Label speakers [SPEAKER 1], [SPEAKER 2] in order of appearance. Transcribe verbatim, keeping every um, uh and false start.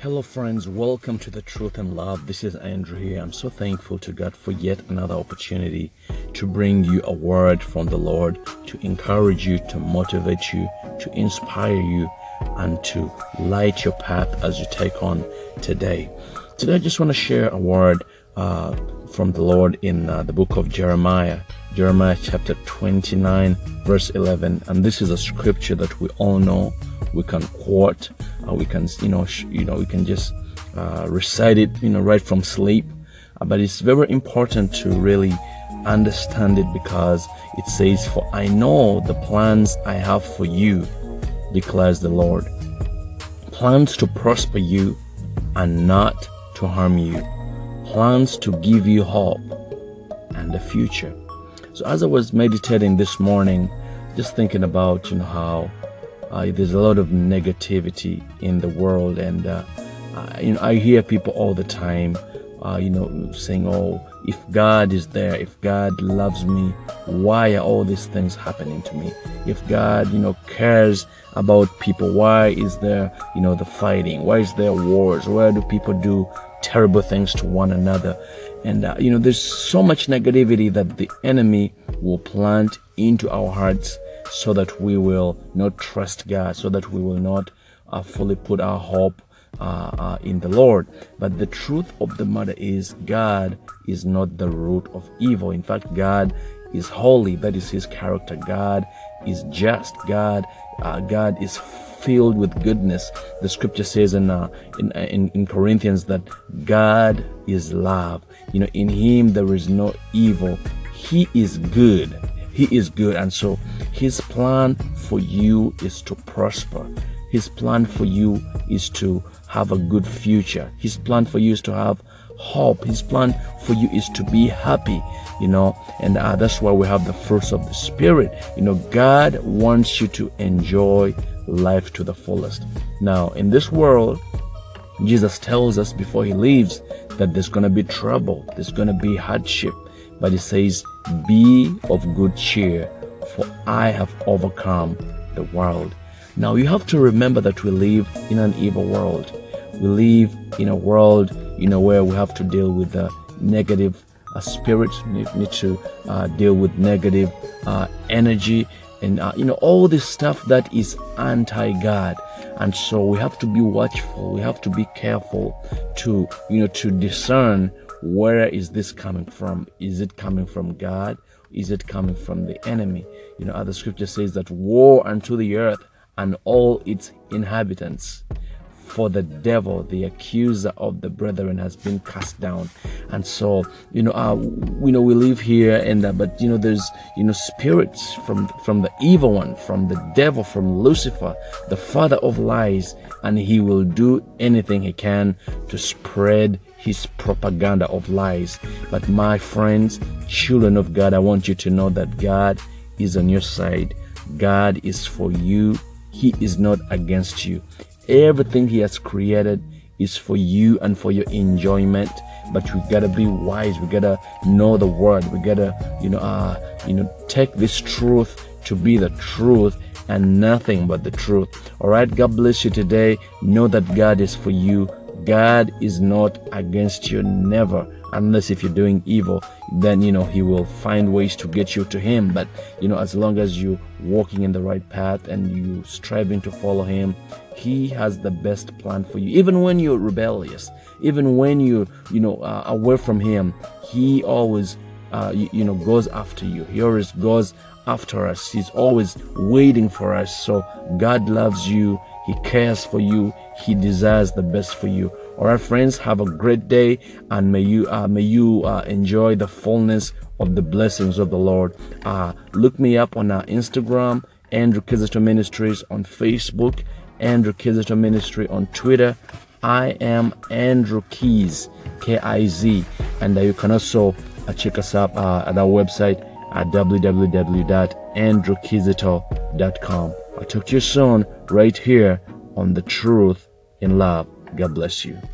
[SPEAKER 1] Hello friends, welcome to the Truth and Love. This is Andrew here. I'm so thankful to God for yet another opportunity to bring you a word from the Lord, to encourage you, to motivate you, to inspire you, and to light your path as you take on today. Today I just want to share a word uh, from the Lord in uh, the book of Jeremiah, Jeremiah chapter twenty-nine, verse eleven. And this is a scripture that we all know. We can quote, uh, we can, you know, sh- you know, we can just uh, recite it, you know, right from sleep. Uh, but it's very important to really understand it, because it says, "For I know the plans I have for you, declares the Lord. Plans to prosper you and not to harm you. Plans to give you hope and a future." So as I was meditating this morning, just thinking about, you know, how Uh, there's a lot of negativity in the world, and uh, uh, you know, I hear people all the time, uh, you know, saying, "Oh, if God is there, if God loves me, why are all these things happening to me? If God, you know, cares about people, why is there, you know, the fighting? Why is there wars? Why do people do terrible things to one another?" And uh, you know, there's so much negativity that the enemy will plant into our hearts, so that we will not trust God, so that we will not uh, fully put our hope uh, uh, in the Lord. But the truth of the matter is, God is not the root of evil. In fact, God is holy. That is His character. God is just. God, uh, God is filled with goodness. The scripture says in, uh, in in in Corinthians that God is love. You know, in Him there is no evil. He is good. He is good. And so His plan for you is to prosper. His plan for you is to have a good future. His plan for you is to have hope. His plan for you is to be happy, you know, and uh, that's why we have the fruits of the Spirit. You know, God wants you to enjoy life to the fullest. Now, in this world, Jesus tells us before He leaves that there's going to be trouble, there's going to be hardship. But He says, "Be of good cheer, for I have overcome the world." Now you have to remember that we live in an evil world. We live in a world, you know, where we have to deal with the negative uh, spirits. We need to uh, deal with negative uh, energy, and uh, you know, all this stuff that is anti-God. And so we have to be watchful. We have to be careful to, you know, to discern, where is this coming from? Is it coming from God? Is it coming from the enemy? You know, other scripture says that woe unto the earth and all its inhabitants, for the devil, the accuser of the brethren, has been cast down. And so, you know, uh, we know we live here, and uh, but you know, there's, you know, spirits from from the evil one, from the devil, from Lucifer, the father of lies, and he will do anything he can to spread his propaganda of lies. But my friends, children of God, I want you to know that God is on your side. God is for you. He is not against you. Everything He has created is for you and for your enjoyment. But we gotta be wise. We gotta know the word. We gotta, you know, uh, you know, take this truth to be the truth and nothing but the truth. All right. God bless you today. Know that God is for you. God is not against you, never. Unless if you're doing evil, then, you know, He will find ways to get you to Him. But, you know, as long as you're walking in the right path and you striving to follow Him, He has the best plan for you. Even when you're rebellious, even when you, you know, uh, away from Him, He always, uh, you, you know, goes after you. He always goes after us. He's always waiting for us. So God loves you. He cares for you. He desires the best for you. All right, friends, have a great day, and may you uh, may you uh, enjoy the fullness of the blessings of the Lord. Uh, look me up on our Instagram, Andrew Kizito Ministries, on Facebook, Andrew Kizito Ministry on Twitter. I am Andrew Keys, K I Z, and uh, you can also uh, check us up uh, at our website at w w w dot andrew kizito dot com. I'll talk to you soon, right here on The Truth in Love. God bless you.